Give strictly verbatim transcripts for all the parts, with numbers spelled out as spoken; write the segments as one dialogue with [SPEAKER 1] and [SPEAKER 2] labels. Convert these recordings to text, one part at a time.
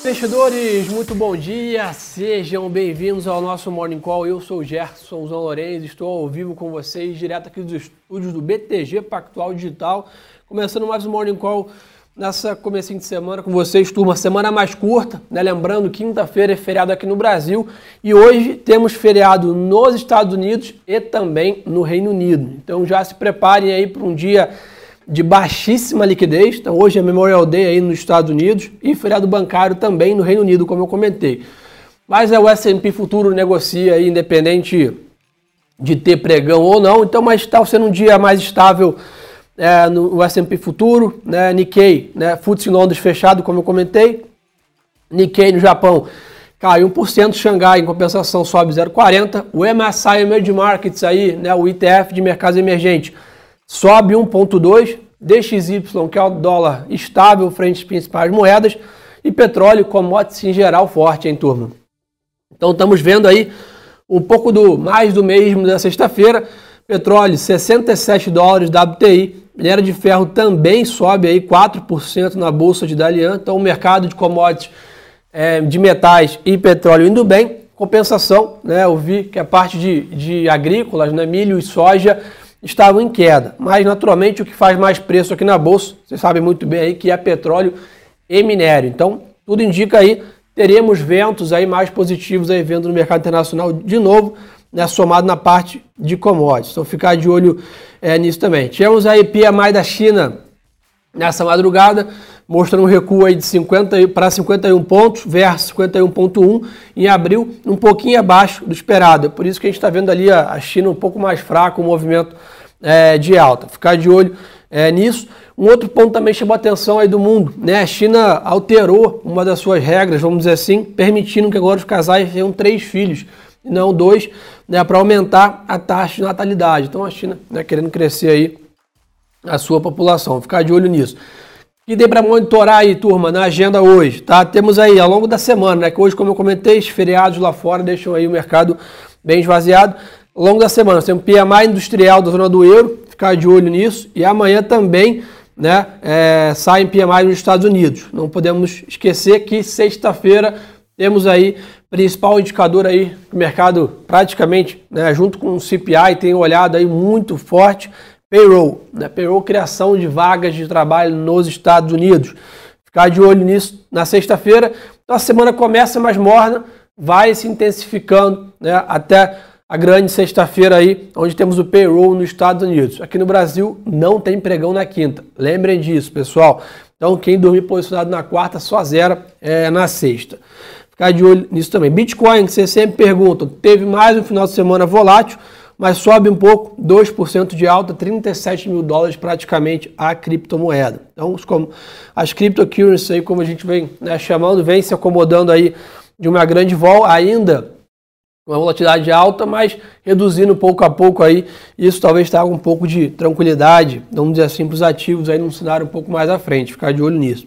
[SPEAKER 1] investidores, muito bom dia, sejam bem-vindos ao nosso Morning Call. Eu sou o Gerson Zão Lourenço, estou ao vivo com vocês, direto aqui dos estúdios do B T G Pactual Digital, começando mais um Morning Call nessa comecinho de semana com vocês, turma, semana mais curta, né? Lembrando, quinta-feira é feriado aqui no Brasil e hoje temos feriado nos Estados Unidos e também no Reino Unido, então já se preparem aí para um dia de baixíssima liquidez. Então hoje é Memorial Day aí nos Estados Unidos e feriado bancário também no Reino Unido, como eu comentei. Mas é o S and P Futuro negocia aí, independente de ter pregão ou não, então mas está sendo um dia mais estável é, no S and P Futuro, né? Nikkei, né? F T S E em Londres fechado, como eu comentei. Nikkei no Japão cai um por cento, Xangai em compensação sobe zero vírgula quarenta. O M S C I Emerging Markets aí, né? O I T F de mercados emergentes sobe um vírgula dois, D X Y, que é o dólar estável frente às principais moedas, e petróleo, commodities em geral forte, hein, turma? Então estamos vendo aí um pouco do mais do mesmo da sexta-feira. Petróleo, sessenta e sete dólares W T I, minério de ferro também sobe aí quatro por cento na bolsa de Dalian, então o mercado de commodities é, de metais e petróleo indo bem. Compensação, né, eu vi que a parte de, de agrícolas, né, milho e soja, estavam em queda, mas naturalmente o que faz mais preço aqui na bolsa, vocês sabem muito bem aí que é petróleo e minério. Então tudo indica aí, teremos ventos aí mais positivos aí vendo no mercado internacional de novo, né, somado na parte de commodities. Então ficar de olho é, nisso também. Tivemos aí P M I da China nessa madrugada, mostrando um recuo aí de cinquenta para cinquenta e um pontos versus cinquenta e um vírgula um em abril, um pouquinho abaixo do esperado. É por isso que a gente está vendo ali a China um pouco mais fraco, o movimento é, de alta. Ficar de olho é, nisso. Um outro ponto também chamou a atenção aí do mundo, né? A China alterou uma das suas regras, vamos dizer assim, permitindo que agora os casais tenham três filhos, e não dois, né, para aumentar a taxa de natalidade. Então a China, né, querendo crescer aí a sua população. Ficar de olho nisso. E tem para monitorar aí, turma, na agenda hoje, tá? Temos aí ao longo da semana, né? Que hoje, como eu comentei, os feriados lá fora deixam aí o mercado bem esvaziado. Ao longo da semana, tem um P M I industrial da zona do euro, ficar de olho nisso. E amanhã também, né? É, sai P M I nos Estados Unidos. Não podemos esquecer que sexta-feira temos aí principal indicador aí do mercado praticamente, né? Junto com o C P I, tem olhado aí muito forte. Payroll, né? Payroll, criação de vagas de trabalho nos Estados Unidos. Ficar de olho nisso na sexta-feira. Então a semana começa mais morna, vai se intensificando, né, até a grande sexta-feira aí, onde temos o payroll nos Estados Unidos. Aqui no Brasil não tem pregão na quinta. Lembrem disso, pessoal. Então quem dormir posicionado na quarta só zera é, na sexta. Ficar de olho nisso também. Bitcoin, que vocês sempre perguntam, teve mais um final de semana volátil, mas sobe um pouco, dois por cento de alta, trinta e sete mil dólares praticamente a criptomoeda. Então, como as cryptocurrencies, aí, como a gente vem, né, chamando, vem se acomodando aí de uma grande vol, ainda uma volatilidade alta, mas reduzindo pouco a pouco aí. Isso talvez traga um pouco de tranquilidade, vamos dizer assim, para os ativos aí num cenário um pouco mais à frente. Ficar de olho nisso.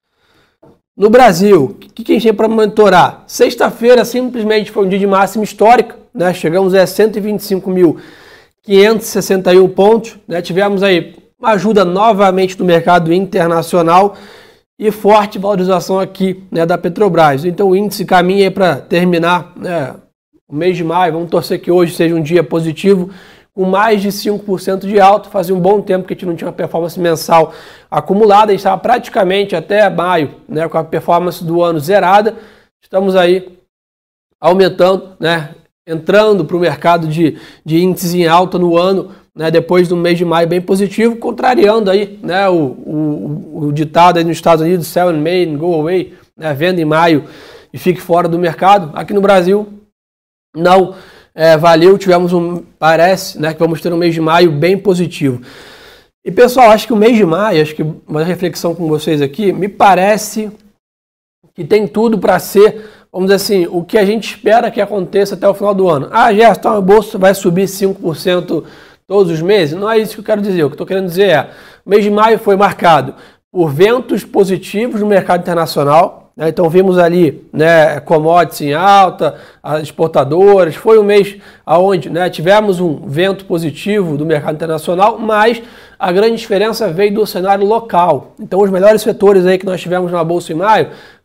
[SPEAKER 1] No Brasil, o que, que a gente tem para monitorar? Sexta-feira simplesmente foi um dia de máxima histórica, né? Chegamos a cento e vinte e cinco mil quinhentos e sessenta e um pontos, né? Tivemos aí uma ajuda novamente do mercado internacional e forte valorização aqui, né, da Petrobras. Então o índice caminha para terminar, né, o mês de maio. Vamos torcer que hoje seja um dia positivo, com mais de cinco por cento de alta. Fazia um bom tempo que a gente não tinha uma performance mensal acumulada, a gente estava praticamente até maio, né, com a performance do ano zerada. Estamos aí aumentando, né, entrando para o mercado de, de índices em alta no ano, né, depois do mês de maio bem positivo, contrariando aí, né, o, o, o ditado aí nos Estados Unidos, sell in May and go away, né, venda em maio e fique fora do mercado. Aqui no Brasil não É, valeu, tivemos um, parece, né, que vamos ter um mês de maio bem positivo. E pessoal, acho que o mês de maio, acho que uma reflexão com vocês aqui, me parece que tem tudo para ser, vamos dizer assim, o que a gente espera que aconteça até o final do ano. Ah, Gerson, então a bolsa vai subir cinco por cento todos os meses? Não é isso que eu quero dizer. O que eu estou querendo dizer é, o mês de maio foi marcado por ventos positivos no mercado internacional. Então vimos ali, né, commodities em alta, as exportadoras. Foi um mês onde, né, tivemos um vento positivo do mercado internacional, mas a grande diferença veio do cenário local. Então os melhores setores aí que nós tivemos na bolsa em maio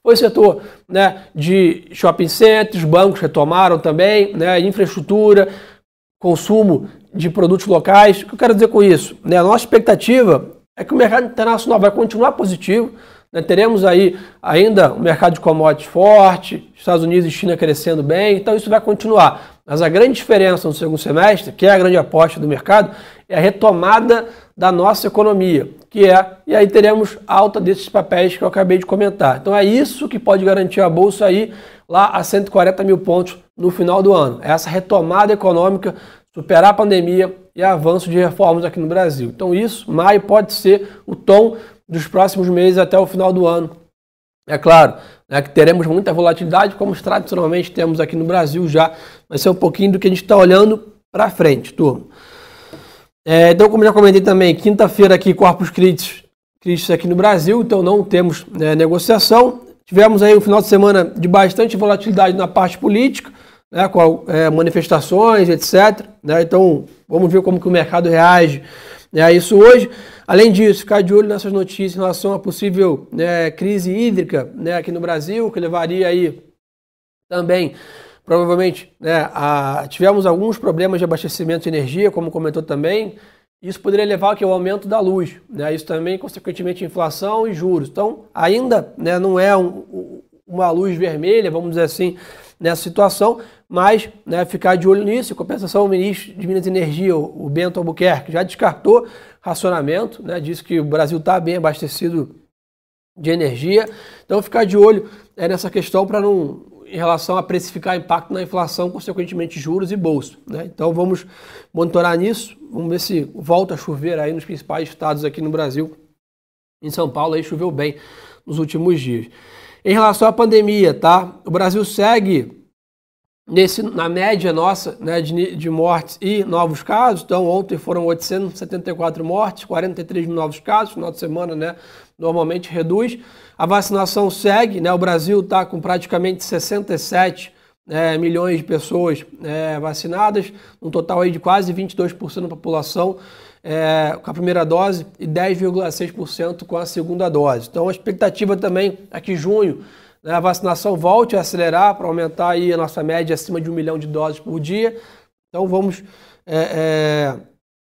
[SPEAKER 1] foi o setor, né, de shopping centers, bancos retomaram também, né, infraestrutura, consumo de produtos locais. O que eu quero dizer com isso? Né, a nossa expectativa é que o mercado internacional vai continuar positivo, né, teremos aí ainda o mercado de commodities forte, Estados Unidos e China crescendo bem, então isso vai continuar. Mas a grande diferença no segundo semestre, que é a grande aposta do mercado, é a retomada da nossa economia, que é, e aí teremos alta desses papéis que eu acabei de comentar. Então é isso que pode garantir a Bolsa aí lá a cento e quarenta mil pontos no final do ano. Essa retomada econômica, superar a pandemia e avanço de reformas aqui no Brasil. Então isso, maio pode ser o tom dos próximos meses até o final do ano. É claro, né, que teremos muita volatilidade, como tradicionalmente temos aqui no Brasil já. Vai ser um pouquinho do que a gente está olhando para frente, turma. É, então, como já comentei também, quinta-feira aqui, Corpus Christi, Christi aqui no Brasil, então não temos, né, negociação. Tivemos aí um final de semana de bastante volatilidade na parte política, né, com é, manifestações, etcétera. Né, então, vamos ver como que o mercado reage, né, a isso hoje. Além disso, ficar de olho nessas notícias em relação à possível, né, crise hídrica, né, aqui no Brasil, que levaria aí também, provavelmente, né, a, tivemos alguns problemas de abastecimento de energia, como comentou também. Isso poderia levar ao aumento da luz, né, isso também, consequentemente, inflação e juros. Então, ainda, né, não é um, uma luz vermelha, vamos dizer assim, nessa situação, mas, né, ficar de olho nisso. Em compensação, o ministro de Minas e Energia, o Bento Albuquerque, já descartou racionamento, né, disse que o Brasil está bem abastecido de energia. Então, ficar de olho é, nessa questão para não, em relação a precificar impacto na inflação, consequentemente juros e bolsa. Né? Então, vamos monitorar nisso, vamos ver se volta a chover aí nos principais estados aqui no Brasil. Em São Paulo aí choveu bem nos últimos dias. Em relação à pandemia, tá? O Brasil segue nesse, na média nossa, né, de, de mortes e novos casos. Então, ontem foram oitocentas e setenta e quatro mortes, quarenta e três mil novos casos. Final de semana, né, normalmente reduz. A vacinação segue, né? O Brasil está com praticamente sessenta e sete é, milhões de pessoas é, vacinadas, um total aí de quase vinte e dois por cento da população É, com a primeira dose e dez vírgula seis por cento com a segunda dose. Então a expectativa também é que junho, né, a vacinação volte a acelerar para aumentar aí a nossa média acima de um milhão de doses por dia. Então vamos... É, é,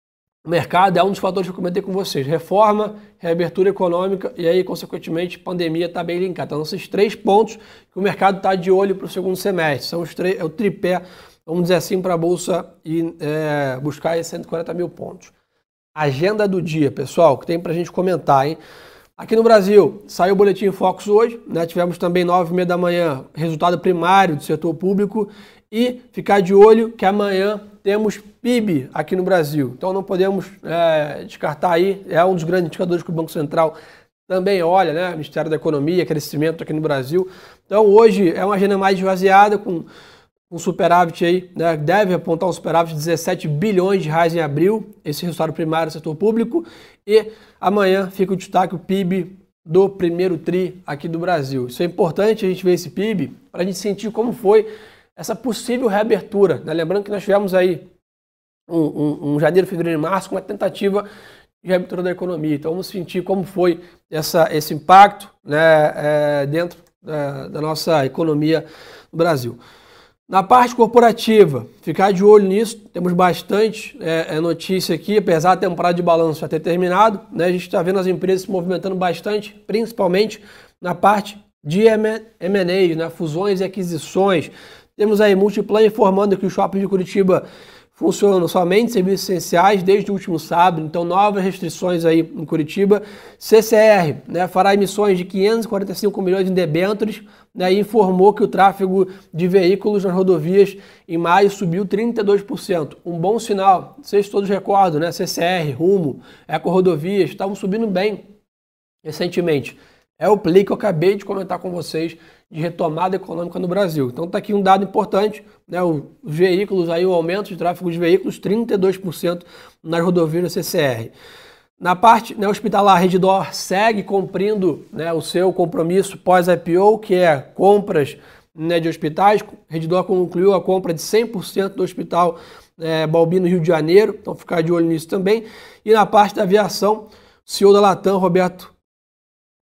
[SPEAKER 1] o mercado é um dos fatores que eu comentei com vocês. Reforma, reabertura econômica e aí, consequentemente, pandemia está bem linkada. Então esses três pontos que o mercado está de olho para o segundo semestre. São os três, é o tripé, vamos dizer assim, para a Bolsa e é, buscar esses cento e quarenta mil pontos. Agenda do dia, pessoal, que tem para a gente comentar, hein? Aqui no Brasil, saiu o Boletim Focus hoje, né? Tivemos também nove e meia da manhã, resultado primário do setor público e ficar de olho que amanhã temos P I B aqui no Brasil. Então não podemos é, descartar aí, é um dos grandes indicadores que o Banco Central também olha, né? Ministério da Economia, crescimento aqui no Brasil. Então hoje é uma agenda mais esvaziada, com um superávit aí, né, deve apontar um superávit de dezessete bilhões de reais em abril, esse resultado primário do setor público, e amanhã fica o destaque o P I B do primeiro tri aqui do Brasil. Isso é importante a gente ver esse P I B para a gente sentir como foi essa possível reabertura, né? Lembrando que nós tivemos aí um, um, um janeiro, fevereiro e março com uma tentativa de reabertura da economia. Então vamos sentir como foi essa, esse impacto, né, é, dentro da, da nossa economia no Brasil. Na parte corporativa, ficar de olho nisso, temos bastante é, é, notícia aqui, apesar da temporada de balanço já ter terminado, né, a gente está vendo as empresas se movimentando bastante, principalmente na parte de M and As, né, fusões e aquisições. Temos aí Multiplan informando que o shopping de Curitiba funciona somente serviços essenciais desde o último sábado, então novas restrições aí em Curitiba. C C R, né, fará emissões de quinhentos e quarenta e cinco milhões de debêntures, né, e informou que o tráfego de veículos nas rodovias em maio subiu trinta e dois por cento. Um bom sinal, vocês todos recordam, né? C C R, Rumo, Eco-Rodovias estavam subindo bem recentemente. É o play que eu acabei de comentar com vocês de retomada econômica no Brasil. Então está aqui um dado importante, né? Os veículos, aí, o aumento de tráfego de veículos, trinta e dois por cento nas rodovias da C C R. Na parte, né, hospitalar, a Redditor segue cumprindo, né, o seu compromisso pós-I P O, que é compras, né, de hospitais. A Redditor concluiu a compra de cem por cento do Hospital é, Baubino, Rio de Janeiro, então ficar de olho nisso também. E na parte da aviação, o C E O da Latam, Roberto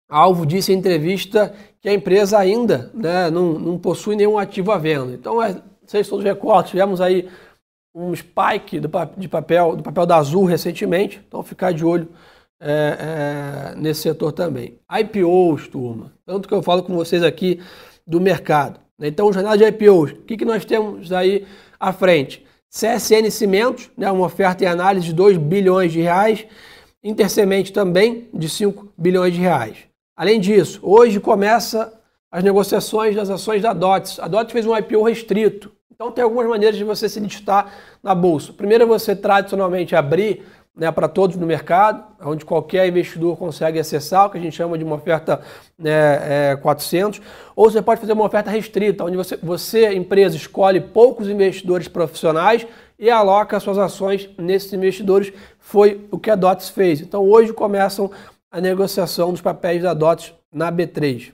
[SPEAKER 1] Alvo disse em entrevista que a empresa ainda, né, não, não possui nenhum ativo à venda. Então, é, vocês todos recordam, tivemos aí um spike do, de papel, do papel da Azul recentemente, então ficar de olho é, é, nesse setor também. I P Os, turma, tanto que eu falo com vocês aqui do mercado. Então, janela de I P Os, o que, que nós temos aí à frente? C S N Cimentos, né, uma oferta em análise de dois bilhões de reais, Intersemente também de cinco bilhões de reais. Além disso, hoje começa as negociações das ações da Dotz. A Dotz fez um I P O restrito, então tem algumas maneiras de você se listar na bolsa. Primeiro é você tradicionalmente abrir, né, para todos no mercado, onde qualquer investidor consegue acessar, o que a gente chama de uma oferta, né, é, quatrocentos, ou você pode fazer uma oferta restrita, onde você, você, empresa, escolhe poucos investidores profissionais e aloca suas ações nesses investidores. Foi o que a Dotz fez. Então hoje começam a negociação dos papéis da Dotz na B três.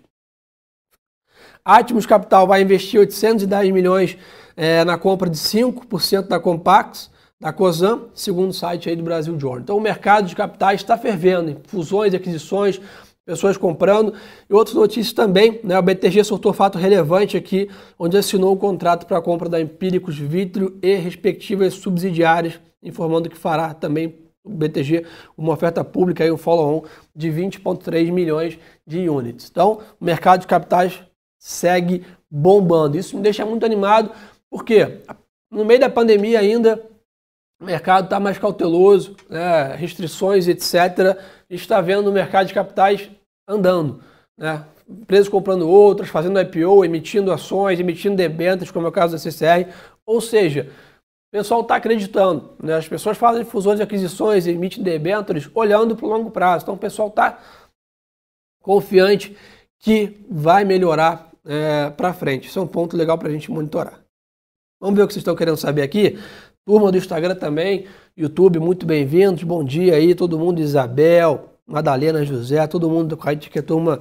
[SPEAKER 1] Atmos Capital vai investir oitocentos e dez milhões é, na compra de cinco por cento da Compax, da Cosan, segundo o site aí do Brasil Journal. Então o mercado de capitais está fervendo, fusões, aquisições, pessoas comprando. E outras notícias também, né? O B T G soltou fato relevante aqui, onde assinou o contrato para a compra da Empíricos Vitrio e respectivas subsidiárias, informando que fará também o B T G uma oferta pública e um follow-on de vinte vírgula três milhões de units. Então, o mercado de capitais segue bombando. Isso me deixa muito animado, porque no meio da pandemia ainda, o mercado está mais cauteloso, né? Restrições, etcétera. A gente está vendo o mercado de capitais andando, né? Empresas comprando outras, fazendo I P O, emitindo ações, emitindo debêntures, como é o caso da C C R. Ou seja, o pessoal está acreditando, né? As pessoas fazem fusões e aquisições, emitem debêntures, olhando para o longo prazo. Então o pessoal está confiante que vai melhorar é, para frente. Isso é um ponto legal para a gente monitorar. Vamos ver o que vocês estão querendo saber aqui. Turma do Instagram também, YouTube, muito bem-vindos. Bom dia aí, todo mundo, Isabel, Madalena, José, todo mundo que é turma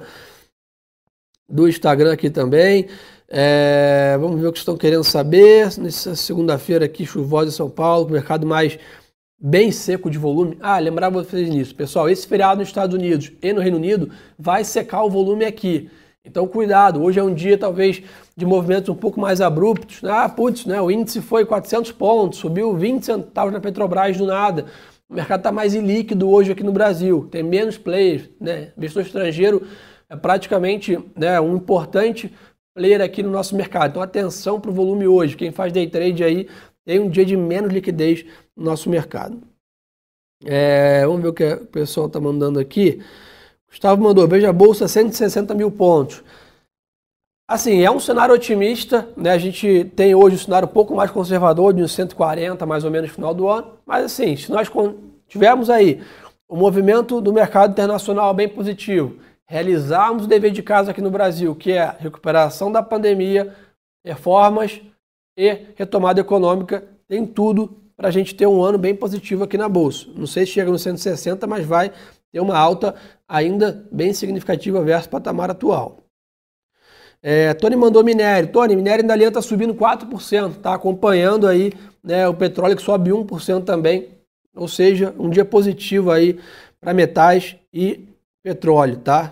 [SPEAKER 1] do Instagram aqui também. É, vamos ver o que estão querendo saber. Nessa segunda-feira aqui, chuvosa em São Paulo, mercado mais bem seco de volume. Ah, lembrar vocês nisso. Pessoal, esse feriado nos Estados Unidos e no Reino Unido vai secar o volume aqui. Então, cuidado. Hoje é um dia, talvez, de movimentos um pouco mais abruptos. Ah, putz, né? O índice foi quatrocentos pontos, subiu vinte centavos na Petrobras do nada. O mercado está mais ilíquido hoje aqui no Brasil. Tem menos players, né? Investidor estrangeiro é praticamente, né, um importante player aqui no nosso mercado. Então, atenção para o volume hoje. Quem faz day trade aí tem um dia de menos liquidez no nosso mercado. É, vamos ver o que o pessoal está mandando aqui. Gustavo mandou, veja a bolsa, cento e sessenta mil pontos. Assim, é um cenário otimista, né? A gente tem hoje um cenário um pouco mais conservador, de uns cento e quarenta mais ou menos no final do ano. Mas assim, se nós tivermos aí o movimento do mercado internacional bem positivo, realizarmos o dever de casa aqui no Brasil, que é a recuperação da pandemia, reformas e retomada econômica, tem tudo para a gente ter um ano bem positivo aqui na bolsa. Não sei se chega no cento e sessenta, mas vai ter uma alta ainda bem significativa versus o patamar atual. É, Tony mandou minério. Tony, minério ainda está subindo quatro por cento, tá acompanhando aí, né, o petróleo que sobe um por cento também. Ou seja, um dia positivo aí para metais e petróleo, tá?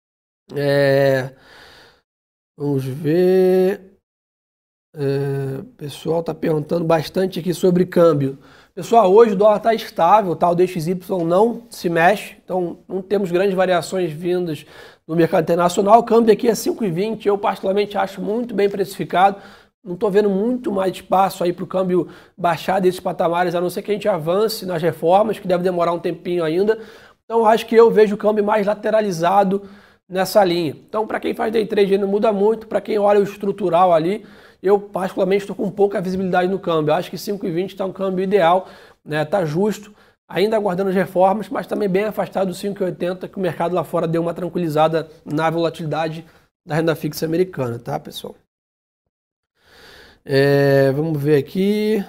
[SPEAKER 1] É, vamos ver. É, o pessoal está perguntando bastante aqui sobre câmbio. Pessoal, hoje o dólar está estável, tá? O D X Y não se mexe, então não temos grandes variações vindas no mercado internacional. O câmbio aqui é cinco e vinte, eu particularmente acho muito bem precificado. Não estou vendo muito mais espaço aí para o câmbio baixar desses patamares, a não ser que a gente avance nas reformas, que deve demorar um tempinho ainda. Então acho que eu vejo o câmbio mais lateralizado nessa linha. Então para quem faz day trade não muda muito, para quem olha o estrutural ali, eu particularmente estou com pouca visibilidade no câmbio. Eu acho que cinco e vinte está um câmbio ideal, né? Tá justo, ainda aguardando as reformas, mas também bem afastado do cinco e oitenta, que o mercado lá fora deu uma tranquilizada na volatilidade da renda fixa americana, tá, pessoal? É, vamos ver aqui.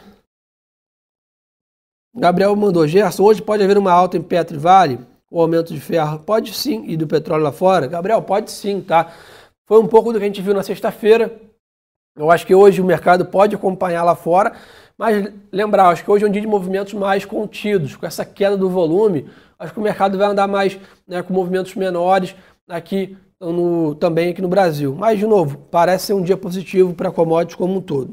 [SPEAKER 1] Gabriel mandou, Gerson, hoje pode haver uma alta em Petro e Vale, o aumento de ferro? Pode sim, e do petróleo lá fora? Gabriel, pode sim, tá? Foi um pouco do que a gente viu na sexta-feira. Eu acho que hoje o mercado pode acompanhar lá fora, mas lembrar, acho que hoje é um dia de movimentos mais contidos, com essa queda do volume, acho que o mercado vai andar mais, né, com movimentos menores, aqui no, também aqui no Brasil. Mas, de novo, parece ser um dia positivo para commodities como um todo.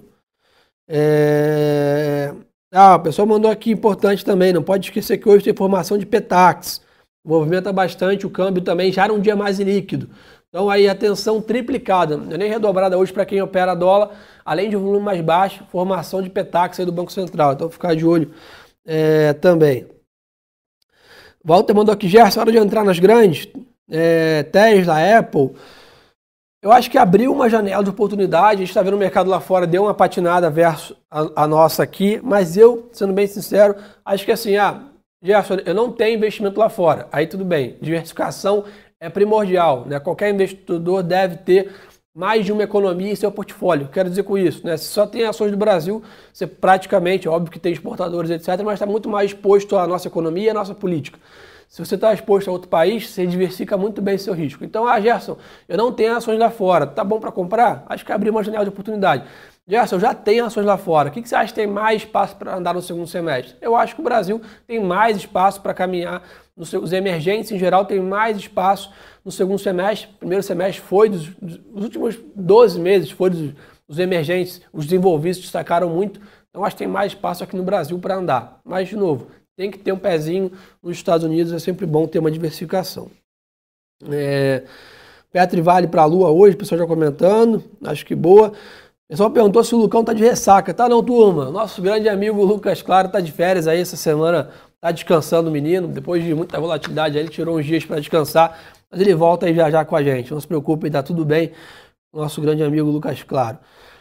[SPEAKER 1] É... Ah, o pessoal mandou aqui, importante também, não pode esquecer que hoje tem formação de Petax. Movimenta bastante, o câmbio também já era um dia mais líquido. Então aí atenção triplicada, nem redobrada hoje para quem opera dólar, além de um volume mais baixo, formação de Petax aí do Banco Central. Então ficar de olho é, também. Walter mandou aqui, Gerson, hora de entrar nas grandes, é, Tesla, Apple. Eu acho que abriu uma janela de oportunidade, a gente está vendo o mercado lá fora, deu uma patinada versus a, a nossa aqui, mas eu, sendo bem sincero, acho que assim, ah, Gerson, eu não tenho investimento lá fora, aí tudo bem, diversificação é primordial, né? Qualquer investidor deve ter mais de uma economia em seu portfólio. Quero dizer com isso, né? Se só tem ações do Brasil, você praticamente, óbvio que tem exportadores, etcétera, mas está muito mais exposto à nossa economia e à nossa política. Se você está exposto a outro país, você diversifica muito bem seu risco. Então, ah, Gerson, eu não tenho ações lá fora, tá bom para comprar? Acho que abrir uma janela de oportunidade. Gerson, eu já tenho ações lá fora. O que você acha que tem mais espaço para andar no segundo semestre? Eu acho que o Brasil tem mais espaço para caminhar. Nos os emergentes, em geral, tem mais espaço no segundo semestre. O primeiro semestre foi, dos, dos últimos doze meses, foi dos, dos emergentes, os desenvolvidos destacaram muito. Então, acho que tem mais espaço aqui no Brasil para andar. Mas, de novo, tem que ter um pezinho nos Estados Unidos, é sempre bom ter uma diversificação. É, Petri vale para a Lua hoje, o pessoal já comentando, acho que boa. O pessoal perguntou se o Lucão tá de ressaca. Tá não, turma. Nosso grande amigo Lucas Claro tá de férias aí essa semana, tá descansando o menino. Depois de muita volatilidade, ele tirou uns dias para descansar, mas ele volta aí já já com a gente. Não se preocupe, tá tudo bem. Nosso grande amigo Lucas Claro.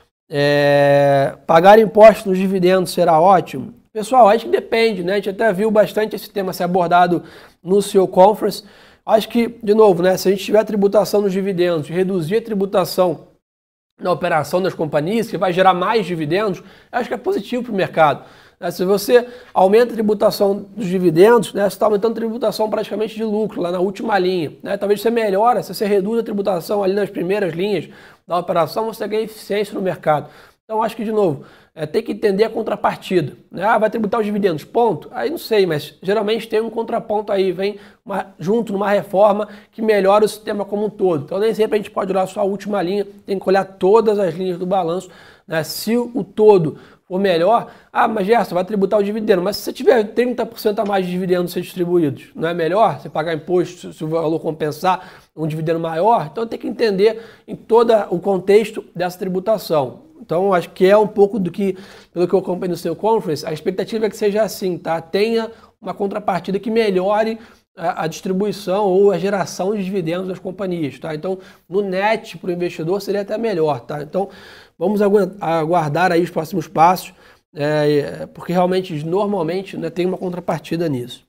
[SPEAKER 1] É, pagar impostos nos dividendos será ótimo? Pessoal, acho que depende, né? A gente até viu bastante esse tema ser abordado no C E O Conference. Acho que, de novo, né? Se a gente tiver tributação nos dividendos, reduzir a tributação na operação das companhias, que vai gerar mais dividendos, acho que é positivo para o mercado. Se você aumenta a tributação dos dividendos, né, você está aumentando a tributação praticamente de lucro, lá na última linha. Né? Talvez você melhora, se você reduz a tributação ali nas primeiras linhas da operação, você ganha eficiência no mercado. Então, acho que, de novo, é, tem que entender a contrapartida. Né? Ah, vai tributar os dividendos, ponto? Aí não sei, mas geralmente tem um contraponto aí, vem uma, junto numa reforma que melhora o sistema como um todo. Então, nem sempre a gente pode olhar só a última linha, tem que olhar todas as linhas do balanço. Né? Se o todo for melhor, ah, mas Gerson, vai tributar o dividendo, mas se você tiver trinta por cento a mais de dividendos ser distribuídos, não é melhor você pagar imposto se o valor compensar um dividendo maior? Então, tem que entender em todo o contexto dessa tributação. Então, acho que é um pouco do que, pelo que eu acompanho no seu conference, a expectativa é que seja assim, tá? Tenha uma contrapartida que melhore a, a distribuição ou a geração de dividendos das companhias, tá? Então, no net para o investidor seria até melhor, tá? Então, vamos aguardar aí os próximos passos, é, porque realmente, normalmente, né, tem uma contrapartida nisso.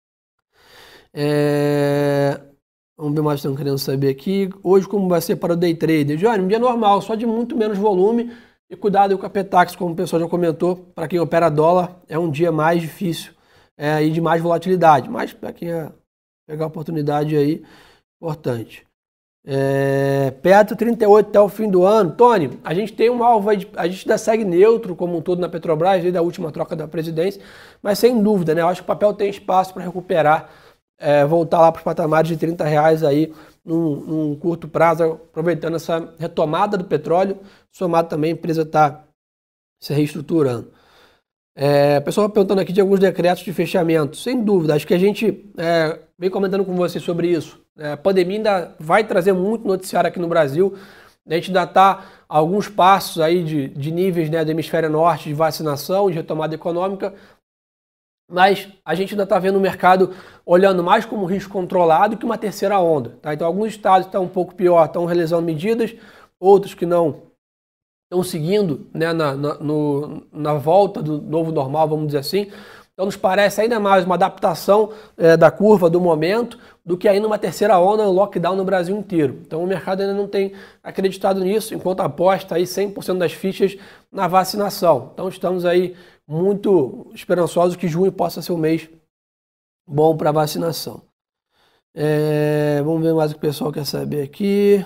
[SPEAKER 1] É... Vamos ver mais o que estão querendo saber aqui. Hoje, como vai ser para o day trader? Johnny, um dia normal, só de muito menos volume. E cuidado com a Petax, como o pessoal já comentou. Para quem opera dólar, é um dia mais difícil é, e de mais volatilidade. Mas para quem é, pegar a oportunidade aí, importante. É, Petro trinta e oito até o fim do ano. Tony, a gente tem um alvo aí, de, a gente ainda segue neutro como um todo na Petrobras, desde a última troca da presidência. Mas sem dúvida, né? Eu acho que o papel tem espaço para recuperar. É, voltar lá para os patamares de trinta reais aí num, num curto prazo, aproveitando essa retomada do petróleo, somado também a empresa está se reestruturando. É, o pessoal perguntando aqui de alguns decretos de fechamento. Sem dúvida, acho que a gente é, vem comentando com vocês sobre isso. É, a pandemia ainda vai trazer muito noticiário aqui no Brasil. A gente ainda está a alguns passos aí de, de níveis, né, do hemisfério norte de vacinação, de retomada econômica. Mas a gente ainda está vendo o mercado olhando mais como risco controlado que uma terceira onda. Tá? Então, alguns estados estão um pouco pior, estão realizando medidas, outros que não estão seguindo, né, na, na, no, na volta do novo normal, vamos dizer assim. Então, nos parece ainda mais uma adaptação é, da curva do momento do que ainda uma terceira onda, um lockdown no Brasil inteiro. Então, o mercado ainda não tem acreditado nisso, enquanto aposta aí cem por cento das fichas na vacinação. Então, estamos aí muito esperançosos que junho possa ser um mês bom para vacinação. É, vamos ver mais o que o pessoal quer saber aqui.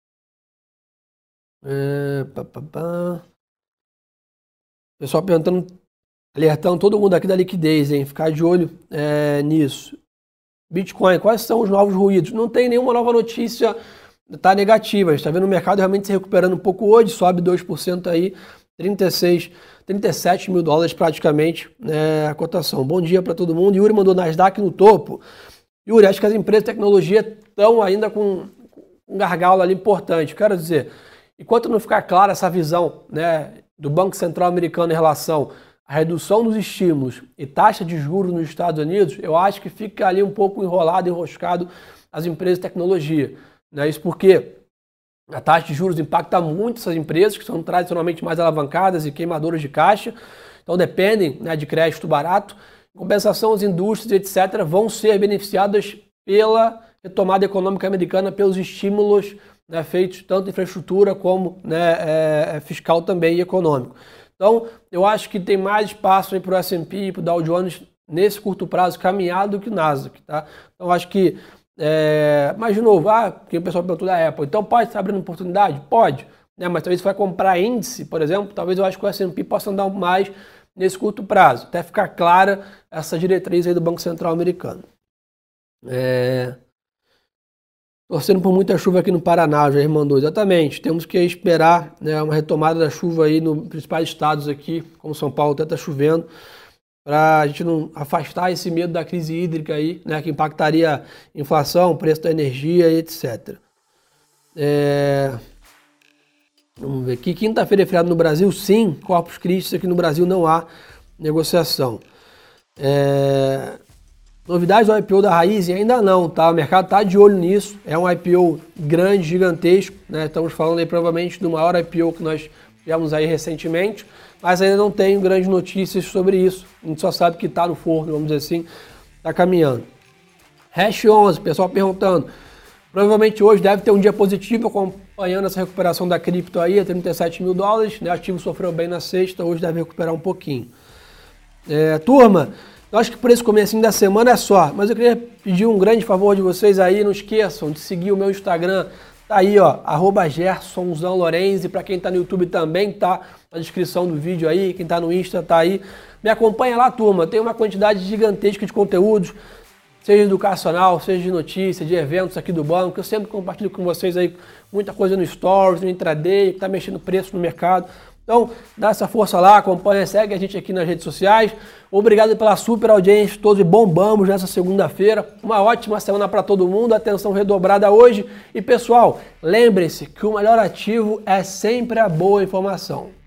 [SPEAKER 1] É, pá, pá, pá. Pessoal perguntando, alertando todo mundo aqui da liquidez, hein? Ficar de olho é, nisso. Bitcoin, quais são os novos ruídos? Não tem nenhuma nova notícia tá negativa. A gente está vendo o mercado realmente se recuperando um pouco hoje, sobe dois por cento aí, trinta e seis, trinta e sete mil dólares praticamente, né, a cotação. Bom dia para todo mundo. Yuri mandou Nasdaq no topo. Yuri, acho que as empresas de tecnologia estão ainda com um gargalo ali importante. Quero dizer, enquanto não ficar clara essa visão, né, do Banco Central americano em relação à redução dos estímulos e taxa de juros nos Estados Unidos, eu acho que fica ali um pouco enrolado, enroscado as empresas de tecnologia. Né? Isso porque a taxa de juros impacta muito essas empresas, que são tradicionalmente mais alavancadas e queimadoras de caixa, então dependem, né, de crédito barato. Em compensação, as indústrias, etcétera, vão ser beneficiadas pela retomada econômica americana, pelos estímulos, né, feitos tanto em infraestrutura como, né, é, fiscal também e econômico. Então, eu acho que tem mais espaço para o S and P e para o Dow Jones nesse curto prazo caminhar do que o Nasdaq. Tá? Então, eu acho que, é, mas de novo, ah, porque o pessoal perguntou da Apple, então pode estar abrindo oportunidade? Pode, né, mas talvez se vai comprar índice, por exemplo, talvez eu acho que o S and P possa andar mais nesse curto prazo, até ficar clara essa diretriz aí do Banco Central americano. É... Torcendo por muita chuva aqui no Paraná, o Jair mandou. Exatamente, temos que esperar, né, uma retomada da chuva aí nos principais estados aqui, como São Paulo até está chovendo, para a gente não afastar esse medo da crise hídrica aí, né, que impactaria a inflação, preço da energia e etcétera. É... Vamos ver aqui, quinta-feira é feriado no Brasil? Sim, Corpus Christi, aqui no Brasil não há negociação. É... Novidades do I P O da Raiz? Ainda não, tá? O mercado está de olho nisso, é um I P O grande, gigantesco, né? Estamos falando aí provavelmente do maior I P O que nós tivemos aí recentemente, mas ainda não tenho grandes notícias sobre isso, a gente só sabe que está no forno, vamos dizer assim, está caminhando. Hash onze, pessoal perguntando, provavelmente hoje deve ter um dia positivo acompanhando essa recuperação da cripto aí, a trinta e sete mil dólares, né? O ativo sofreu bem na sexta, hoje deve recuperar um pouquinho. É, turma, eu acho que por esse comecinho da semana é só, mas eu queria pedir um grande favor de vocês aí, não esqueçam de seguir o meu Instagram, tá aí, ó, arroba Gersonzão Lorenzi, para quem tá no YouTube também tá na descrição do vídeo aí, quem tá no Insta tá aí. Me acompanha lá, turma, tem uma quantidade gigantesca de conteúdos, seja educacional, seja de notícias, de eventos aqui do banco, eu sempre compartilho com vocês aí muita coisa no Stories, no intraday, que tá mexendo preço no mercado. Então, dá essa força lá, acompanha, segue a gente aqui nas redes sociais. Obrigado pela super audiência, todos bombamos nessa segunda-feira. Uma ótima semana para todo mundo, atenção redobrada hoje. E pessoal, lembre-se que o melhor ativo é sempre a boa informação.